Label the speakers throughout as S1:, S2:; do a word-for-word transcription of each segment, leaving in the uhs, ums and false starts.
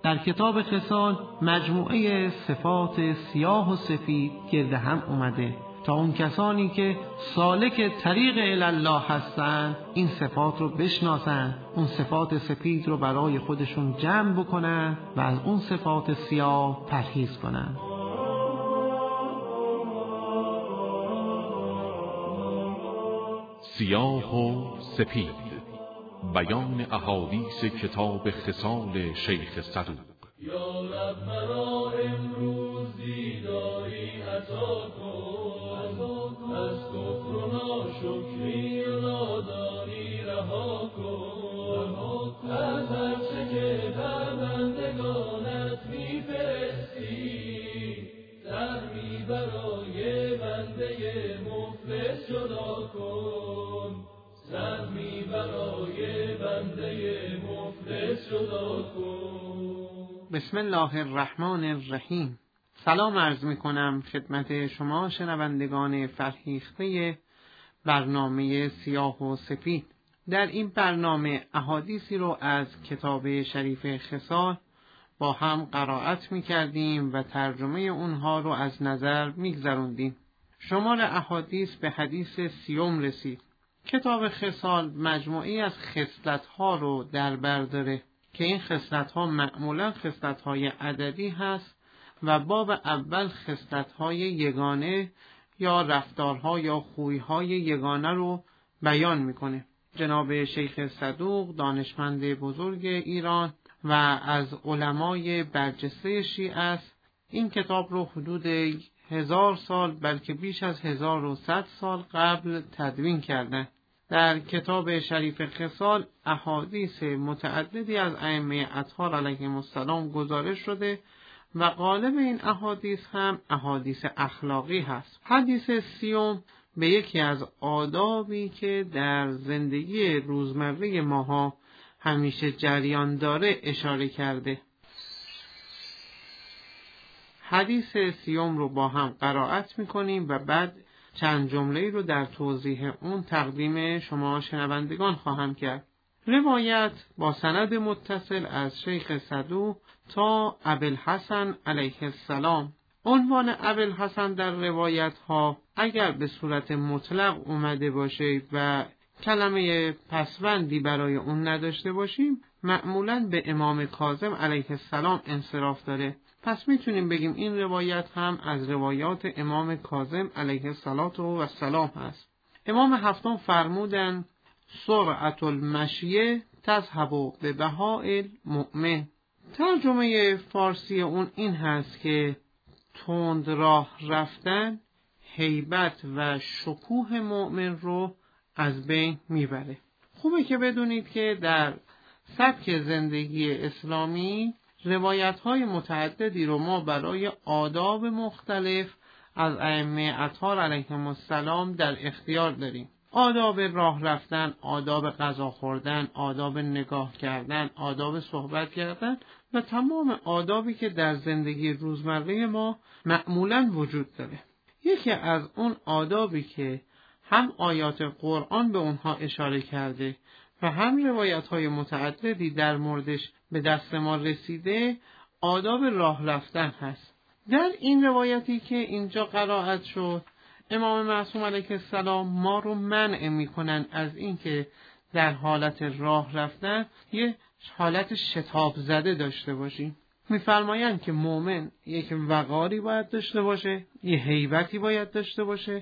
S1: در کتاب خصال مجموعه صفات سیاه و سفید گرد هم اومده تا اون کسانی که سالک طریق الله هستن این صفات رو بشناسن، اون صفات سفید رو برای خودشون جمع بکنن و از اون صفات سیاه پرهیز کنن.
S2: سیاه و سپید، بیان احادیث کتاب خصال شیخ صدوق.
S3: یا رب مرا امروزی داری عطا کن، از کفر و ناشکری و نادانی رها کن، از هر چه که در بندگانت میفرستی سهمی برای بنده مفلس جدا کن، سهمی برای بنده مفلس جدا کن.
S1: بسم الله الرحمن الرحیم. سلام عرض می کنم خدمت شما شنوندگان فرهیخته برنامه سیاه و سفید. در این برنامه احادیثی رو از کتاب شریف خصال با هم قرائت می کردیم و ترجمه اونها رو از نظر می گذروندیم. شمار احادیث به حدیث سیوم رسید. کتاب خصال مجموعی از خصلت‌ها رو در بر داره که این خصلت‌ها معمولاً خصلت‌های عددی هست و باب اول خصلت‌های یگانه یا رفتارها یا خوی‌های یگانه رو بیان می‌کنه. جناب شیخ صدوق دانشمند بزرگ ایران و از علمای برجسته شیعه است. این کتاب رو حدود هزار سال بلکه بیش از هزار و صد سال قبل تدوین کردند. در کتاب شریف خصال احادیث متعددی از ائمه اطهار علیهم السلام گزارش شده و غالب این احادیث هم احادیث اخلاقی هست. حدیث سیوم به یکی از آدابی که در زندگی روزمره ماها همیشه جریان داره اشاره کرده. حدیث سیوم رو با هم قرائت میکنیم و بعد چند جمله رو در توضیح اون تقدیم شما شنوندگان خواهم کرد. روایت با سند متصل از شیخ صدوق تا ابوالحسن علیه السلام. عنوان ابوالحسن در روایت ها اگر به صورت مطلق اومده باشه و کلمه پسوندی برای اون نداشته باشیم معمولاً به امام کاظم علیه السلام انصراف داره. پس میتونیم بگیم این روایت هم از روایات امام کاظم علیه السلام هست. امام هفتم فرمودن سرعت المشیه تذهب به بهاء المؤمن. ترجمه فارسی اون این هست که تند راه رفتن هیبت و شکوه مؤمن رو از بین میبره. خوبه که بدونید که در سبک زندگی اسلامی روایت‌های متعددی رو ما برای آداب مختلف از ائمه اطهار علیهم السلام در اختیار داریم. آداب راه رفتن، آداب غذا خوردن، آداب نگاه کردن، آداب صحبت کردن و تمام آدابی که در زندگی روزمره ما معمولاً وجود داره. یکی از اون آدابی که هم آیات قرآن به اونها اشاره کرده و هم روایت‌های متعددی در موردش به دست ما رسیده آداب راه رفتن هست. در این روایتی که اینجا قرائت شد امام معصوم علیه السلام ما رو منع میکنن از اینکه در حالت راه رفتن یه حالت شتاب زده داشته باشیم. میفرمایند که مؤمن یک وقاری باید داشته باشه، یه هیبتی باید داشته باشه.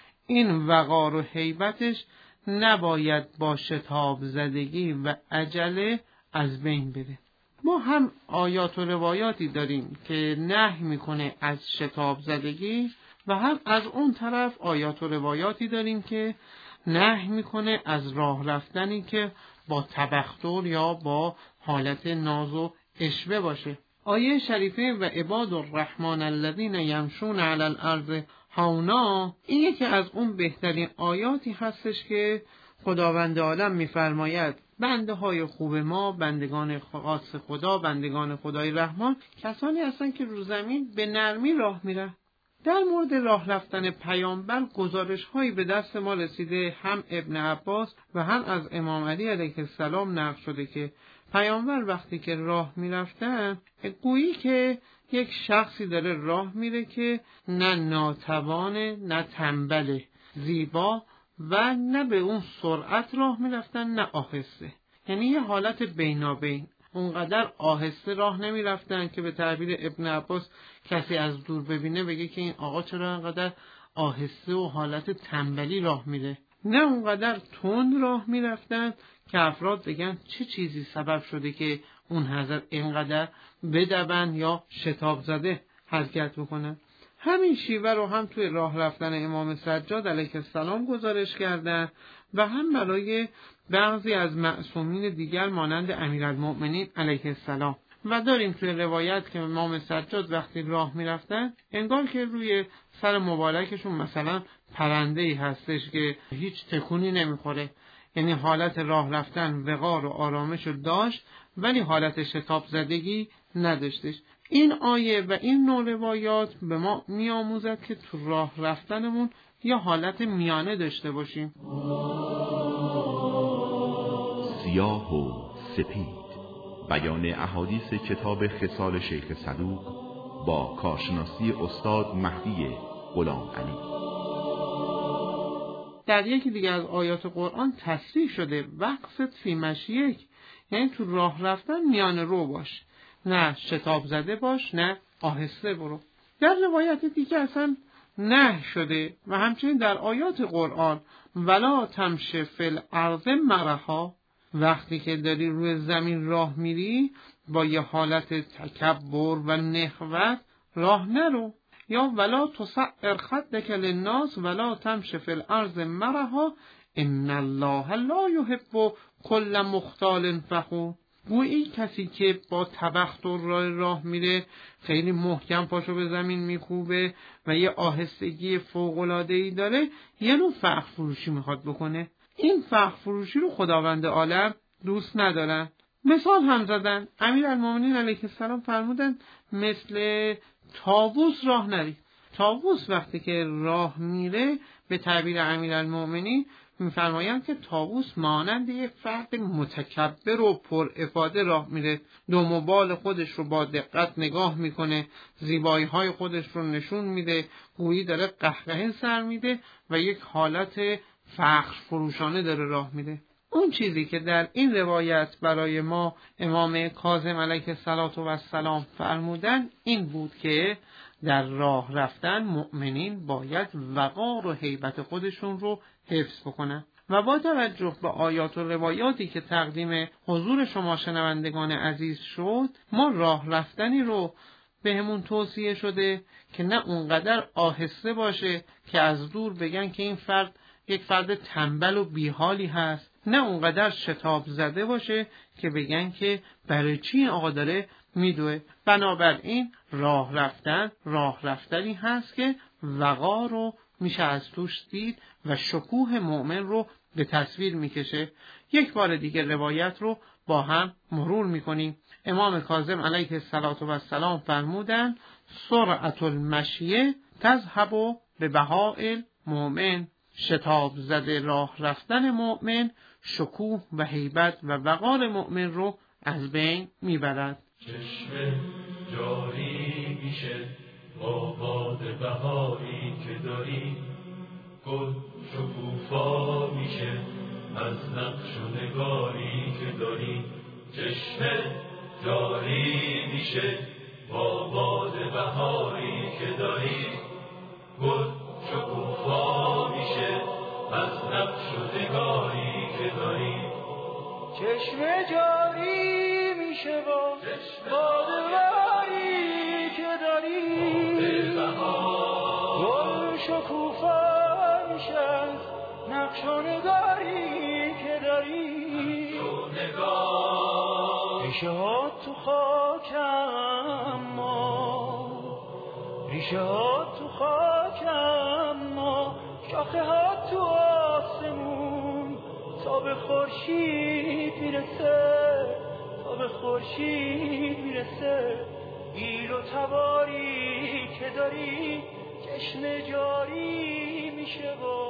S1: این وقار و هیبتش نباید با شتاب زدگی و عجله از بین بره. ما هم آیات و روایاتی داریم که نهی میکنه از شتاب زدگی و هم از اون طرف آیات و روایاتی داریم که نهی میکنه از راه رفتنی که با تبختر یا با حالت ناز و عشوه باشه. آیه شریفه و عباد الرحمن الذین یمشون علی الارض هونا این یکی از اون بهترین آیاتی هستش که خداوند عالم میفرماید بنده های خوب ما، بندگان خاص خدا، بندگان خدای رحمان کسانی هستن که رو زمین به نرمی راه میرن. در مورد راه رفتن پیامبر گزارش‌هایی به دست ما رسیده، هم ابن عباس و هم از امام علی علیه السلام نقل شده که پیامبر وقتی که راه می‌رفتن گویی که یک شخصی داره راه میره که نه ناتوانه نه تنبله، زیبا و نه به اون سرعت راه میرفتن نه آهسته، یعنی یه حالت بینابین. اونقدر آهسته راه نمیرفتن که به تعبیر ابن عباس کسی از دور ببینه بگه که این آقا چرا انقدر آهسته و حالت تنبلی راه میره، نه اونقدر تند راه میرفتن که افراد بگن چه چیزی سبب شده که اون حضرت اینقدر بدون یا شتاب زده حرکت بکنن. همین شیوه رو هم توی راه رفتن امام سجاد علیه السلام گزارش کردن و هم برای بعضی از معصومین دیگر مانند امیرالمؤمنین علیه السلام. و داریم توی روایت که امام سجاد وقتی راه میرفتن انگار که روی سر مبارکشون مثلا پرنده‌ای هستش که هیچ تکونی نمیخوره، یعنی حالت راه رفتن وقار و آرامش رو داشت ولی حالت شتاب زدگی نداشتش. این آیه و این نوع روایات به ما میآموزد که تو راه رفتنمون یا حالت میانه داشته باشیم.
S4: سیاه و سپید، بیان احادیث کتاب خصال شیخ صدوق با کارشناسی استاد مهدی غلام علی.
S1: در یکی دیگر از آیات قرآن تصریح شده وقفت فی مشیک، یعنی تو راه رفتن میانه رو باش، نه شتاب زده باش نه آهسته برو. در روایت دیگه اصلا نه شده و همچنین در آیات قرآن ولا تمشی فی الارض مرحا، وقتی که داری روی زمین راه میری با یه حالت تکبر و نخوت راه نرو. یا ولا تسعر خدک للناس ولا تمشی فی الارض مرحا ان الله لا یحب کل مختال فخور. گویی کسی که با تبختر راه راه میره خیلی محکم پاشو به زمین میکوبه و یه آهستگی فوق‌العاده‌ای داره، یه نوع فخر فروشی میخواد بکنه. این فخر فروشی رو خداوند عالم دوست ندارن. مثال هم زدن، امیرالمؤمنین علیه السلام فرمودن مثل طاووس راه نری. طاووس وقتی که راه میره به تعبیر امیرالمؤمنین میفرمایند که طاووس مانند یک فرد متکبر و پر افاده راه میره، دم و بال خودش رو با دقت نگاه میکنه، زیبایی های خودش رو نشون میده، گویی داره قهقه سر میده و یک حالت فخر فروشانه داره راه میده. اون چیزی که در این روایت برای ما امام کاظم علیه السلام فرمودن این بود که در راه رفتن مؤمنین باید وقار و هیبت خودشون رو حفظ بکنن. و با توجه به آیات و روایاتی که تقدیم حضور شما شنوندگان عزیز شد، ما راه رفتنی رو بهمون توصیه شده که نه اونقدر آهسته باشه که از دور بگن که این فرد یک فرد تنبل و بیحالی هست، نه اونقدر شتاب زده باشه که بگن که برای چی این آقا داره میدوه. بنابراین راه رفتن راه رفتنی هست که وقار رو میشه از توش دید و شکوه مؤمن رو به تصویر میکشه. یک بار دیگه روایت رو با هم مرور میکنیم. امام کاظم علیه السلام فرمودن سرعت المشیه تذهب به بهاء المؤمن، شتاب زده راه رفتن مؤمن شکوه و هیبت و وقار مؤمن رو از بین میبرد.
S3: چشمه جاری میشه با باد بهاری که داری، گل شکوفا میشه از نقش و نگاری که داری. چشمه جاری میشه با باد بهاری که داری، گل شکوفا میشه از نقش و نگاری که داری.
S5: چشمه جاری میشه با باد بهاری که داری، گل شکوفا میشه از نقش و نگاری که داری. ریشه ها تو خاکم ما، ریشه ها تو خاکم ما، شاخه ها تو آسمون، تا به خورشید میرسه، تا به خورشید میرسه. گیر و تباری که داری تشنه جاری میشه و